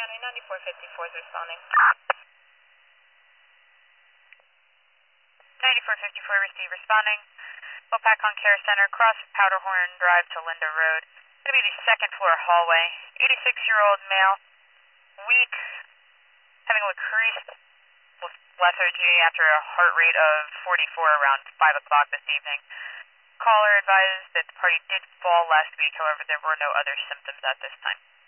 County, 9454 is responding. 9454 receive responding. Wapakon Care Center, cross Powderhorn Drive to Linda Road. Going to be the second floor hallway. 86-year-old male, weak, having increased lethargy after a heart rate of 44 around 5 o'clock this evening. Caller advised that the party did fall last week, however there were no other symptoms at this time.